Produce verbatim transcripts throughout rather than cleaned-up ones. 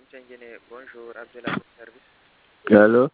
Bonjour, Abdullah pour service. Allô?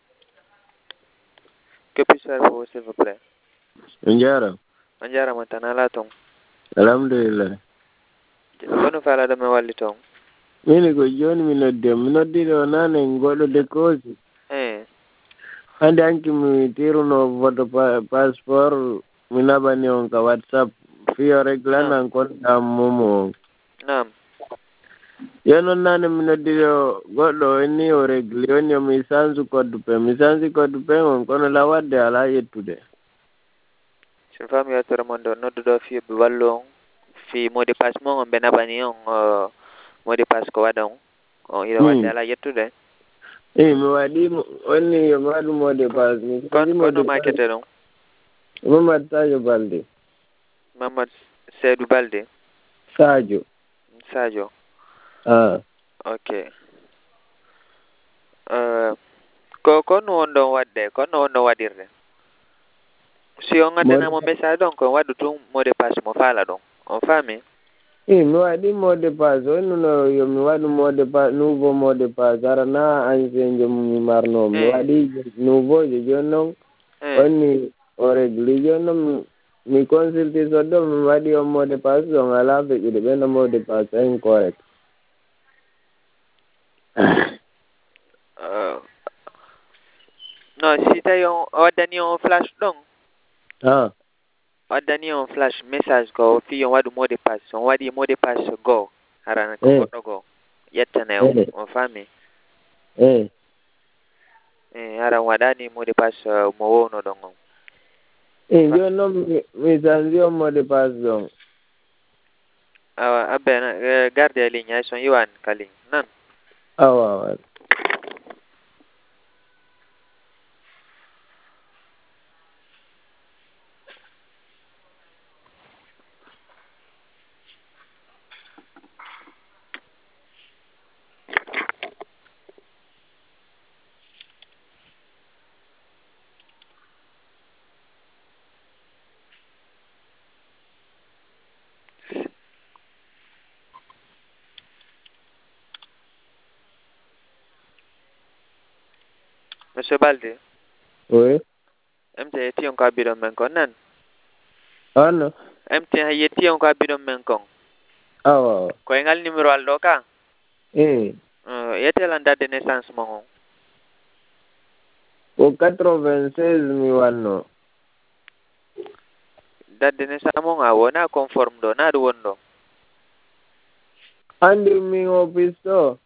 Que puis-je faire pour vous, s'il vous plaît? Njara. Manjara matana la tong. Alhamdulillah. Kono fala da me walli tong. Mini ko joni mi nodde mi noddino nane goɗɗo de kosi. Eh. Hande anki mi tiruno voto pa, passeport mi naɓani on ka WhatsApp fiyo reglanan konɗam momo on. Naam. Yo noon nane mi noddino goɗɗo onni o régli on yo mi sansu code pen mi sansi code pen on kono la wadde ala yettude. Sin fami yettere mon ɗo nodduɗo fiyo ɓe wallu on fi mot de passe mon on ɓe naɓani on uh, mot de passe ko waɗa on on ina wadde ala yettude. Eh mi waɗi onni yo mi waɗu mot de passe mi sansi mot de kono makete ɗon Mamadou Sadio Balde. Mamadou Seydou Balde. Sadio. Sadio. Ah. Ok. Uh, ko kono on ɗon waɗde kono on ɗon waɗirde si on gaddanamo message ɗon ko waɗu tun mot de passe mo faala ɗon on faami. Eh mi waɗi mot de passe on no yo mi waɗu mot de passe nouveau mot de passe arana ancien jo mi marno mi waɗi nouveau jo joni noon onni o régli joni noon mi consulté so ɗo mi waɗi on mot de passe ɗon ala feƴƴude ɓenno mot de passe incorrect. Uh, no si tawi on waddani on flash ɗon ah. waddani on flash message ko fi on waɗu mot de passe on waɗi mot de passe goo harana ko goɗɗo goo yettane on on faami. eh eh ara waɗani mot de passe mo wowno ɗon on. eh joni noon mi sansi on mot de passe ɗon. awa abbe garde e ligne hay son yiwani ka ligne nan. awa awa Monsieur Balde. Oui. M T yetti on ko abbiɗon men kon nan. Ano? M T yetti on ko abbiɗon men kon. awa awa koye ngal numéro al ɗo ka. eh uh, yetelan date de naissance mon on. ko quatre-vingt-seize mi wanno. date de naissance mon a wona conforme ɗo na ɗum woni ɗo. andi min office ɗo.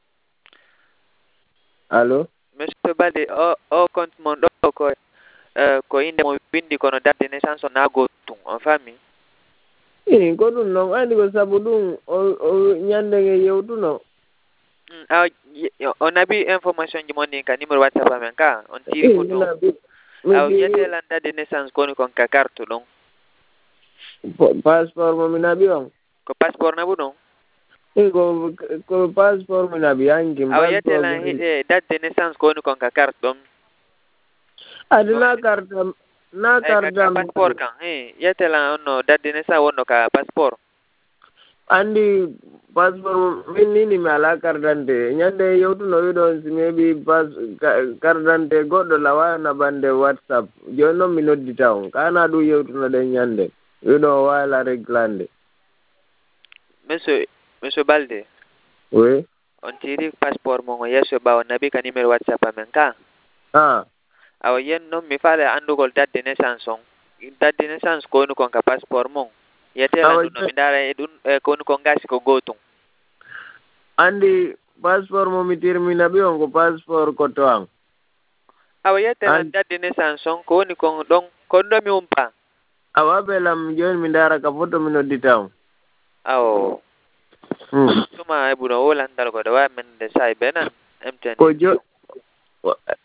allo. Monsieur Balde o o compte mon ɗo ko uh, ko inde mo windi kono date de naissance o na gotum on faami. eh ko ɗum noon andi ko sabu ɗum o ñande nge yewtuno. mm, aw on nabi information ji mon ni ka numéro WhatsApp amen ka on tiri photo aw yetelan date de naissance koni kon ka carte ɗon. passeport mo mi naɓi on. ko passeport nabu ɗon. e ko ko passeport mi naɓi hanki. aw yetelan hiɗe date de naissance koni kon ka carte ɗon. adi na carte na carte ka passeport kan eh yetelan onno date de naissance wonno ka passeport. andi passeport min nini mi ala carte d'identité ñande yewtuno wiɗon si mi heɓi carte d'identité goɗɗo lawa naɓande WhatsApp joni noon mi noddita on kana ɗum yewtuno ɗen ñande wiɗo wala réglande. monsieur monsieur Balde. oui. on tiri passeport mon o yesso ɓawo nabi ka numéro WhatsApp amen ka. ah awa yen noon mi faala andugol date de naissance on date de naissance ko woni kon ka passeport mon yetela ɗum no mi ndaara e ɗum e ko woni kon gasi ko gotum. andi passeport mo mi tirminaɓi on ko passeport koto an. awa yetela date de naissance on ko woni kon ɗon kon ɗo mi umpa. awa ɓelam joni mi ndaara ka photo mi noddita on. awo hmm. tuma e ɓuuɗo wolandal goɗo wawi men de sayi ɓe nan M T N ko jo